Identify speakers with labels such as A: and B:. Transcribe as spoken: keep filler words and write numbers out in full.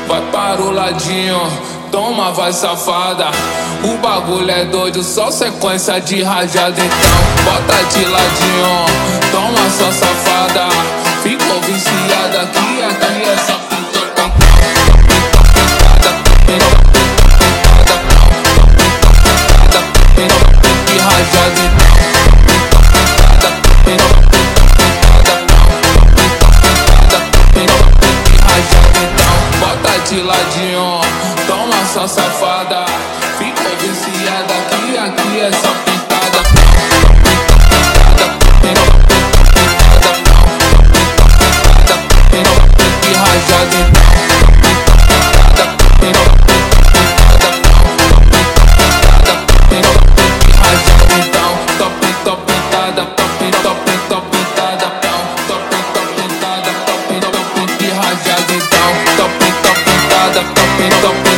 A: vai para o ladinho, toma, vai safada. O bagulho é doido, só sequência de rajada. Então bota de ladinho, toma sua safada. Ficou viciada aqui, aqui é só pintor, de rajada. De ladinho, toma sua safada. Ficou viciada aqui, aqui é só pintada. De rajada. De rajada então, top, top pintada, top, top, top pintada, top, top pintada, top, top de rajada então, top, top. Top, top.